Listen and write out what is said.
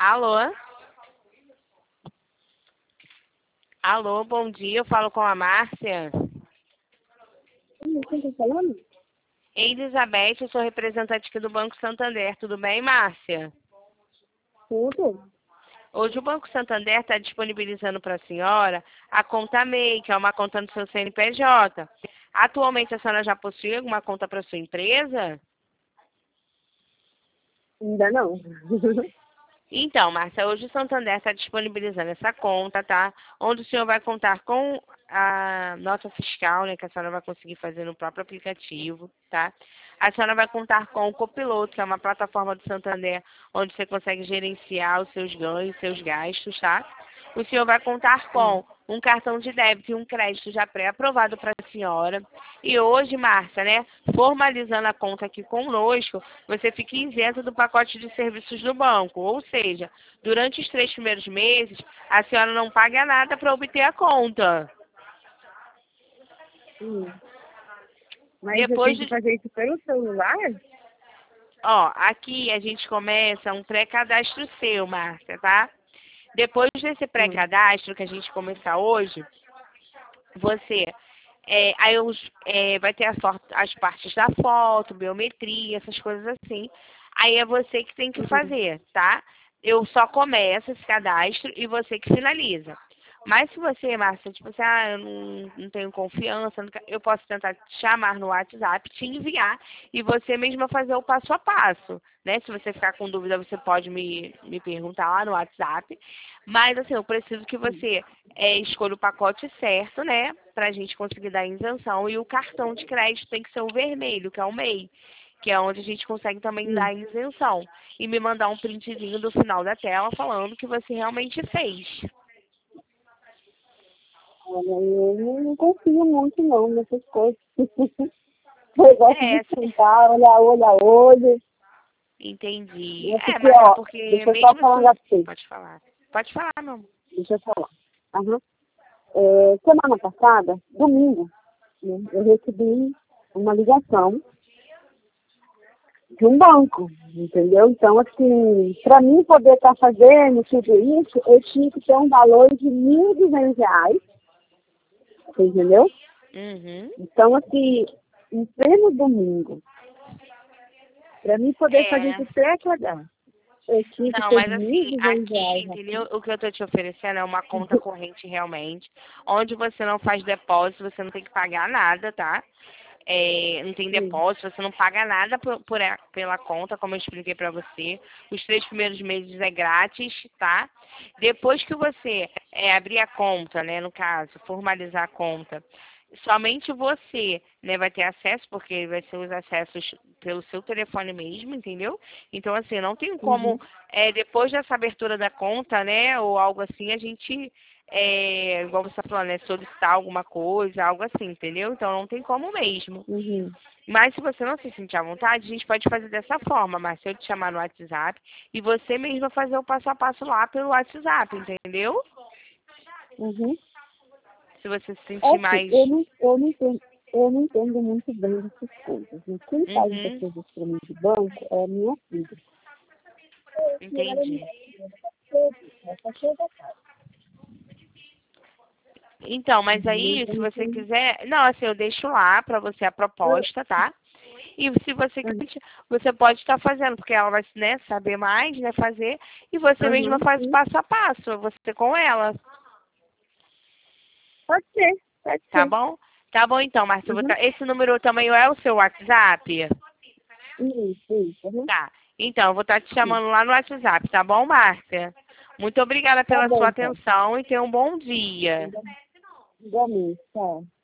Alô? Alô, bom dia. Eu falo com a Márcia. Quem está falando? Elizabeth, eu sou representante aqui do Banco Santander. Tudo bem, Márcia? Tudo. Hoje o Banco Santander está disponibilizando para a senhora a conta MEI, que é uma conta no seu CNPJ. Atualmente a senhora já possui alguma conta para sua empresa? Ainda não. Então, Márcia, hoje o Santander está disponibilizando essa conta, tá? Onde o senhor vai contar com a nota fiscal, né? Que a senhora vai conseguir fazer no próprio aplicativo, tá? A senhora vai contar com o Copiloto, que é uma plataforma do Santander, onde você consegue gerenciar os seus ganhos, seus gastos, tá? O senhor vai contar com um cartão de débito e um crédito já pré-aprovado para a senhora. E hoje, Márcia, né, formalizando a conta aqui conosco, você fica isenta do pacote de serviços do banco. Ou seja, durante os 3 primeiros meses, a senhora não paga nada para obter a conta. Mas eu Depois tenho que de, fazer isso pelo celular? aqui a gente começa um pré-cadastro seu, Márcia, tá? Depois desse pré-cadastro que a gente começar hoje, você vai ter as partes da foto, biometria, essas coisas assim. Aí é você que tem que fazer, tá? Eu só começo esse cadastro e você que finaliza. Mas se você, Márcia, tipo assim, eu não tenho confiança, eu posso tentar te chamar no WhatsApp, te enviar e você mesma fazer o passo a passo, né? Se você ficar com dúvida, você pode me perguntar lá no WhatsApp. Mas, assim, eu preciso que você escolha o pacote certo, né? Pra gente conseguir dar isenção. E o cartão de crédito tem que ser o vermelho, que é o MEI, que é onde a gente consegue também dar isenção. E me mandar um printzinho do final da tela falando que você realmente fez. Olha, eu não confio muito não nessas coisas. Eu gosto de sentar, olhar olho a olho. Entendi. Porque, Mas é ó, porque deixa eu só mesmo falar assim... assim. Pode falar. Pode falar, meu amor. Deixa eu falar. Aham. Semana passada, domingo, né, eu recebi uma ligação de um banco, entendeu? Então, assim, para mim poder estar fazendo tudo isso, eu tinha que ter um valor de R$ 1.200, você entendeu? Uhum. Então, assim, em pleno domingo, para mim poder fazer isso pré-cadastro, eu tinha que Não, ter mas assim, aqui, R$ 1.200 entendeu? aqui. O que eu tô te oferecendo é uma conta corrente realmente, onde você não faz depósito, você não tem que pagar nada, tá? Não tem Sim. depósito, você não paga nada pela conta, como eu expliquei pra você. Os 3 primeiros meses é grátis, tá? Depois que você abrir a conta, né, no caso, formalizar a conta, somente você, né, vai ter acesso, porque vai ser os acessos pelo seu telefone mesmo, entendeu? Então, assim, não tem como, depois dessa abertura da conta, né, ou algo assim, a gente, igual você tá falando, né, solicitar alguma coisa, algo assim, entendeu? Então, não tem como mesmo. Uhum. Mas se você não se sentir à vontade, a gente pode fazer dessa forma, mas se eu te chamar no WhatsApp e você mesma fazer o passo a passo lá pelo WhatsApp, entendeu? Uhum. Se você se sentir Assim, mais... eu não entendo muito bem dessas coisas. E quem faz essas Uhum, coisas para mim de banco é a minha filha. entendi. Então, mas aí, se você quiser... Não, assim, eu deixo lá pra você a proposta, tá? E se você quiser, você pode estar fazendo, porque ela vai, né, saber mais, né, fazer, e você mesma Uhum, faz sim. passo a passo, você com ela, Pode ser, pode tá ser. bom? Tá bom então, Márcia, Uhum. esse número também é o seu WhatsApp? Isso. Uhum. Tá. Então, eu vou estar te Sim. chamando lá no WhatsApp, tá bom, Márcia? Muito obrigada Tá pela bom, sua então. atenção e tenha um bom dia. Igualmente, tá.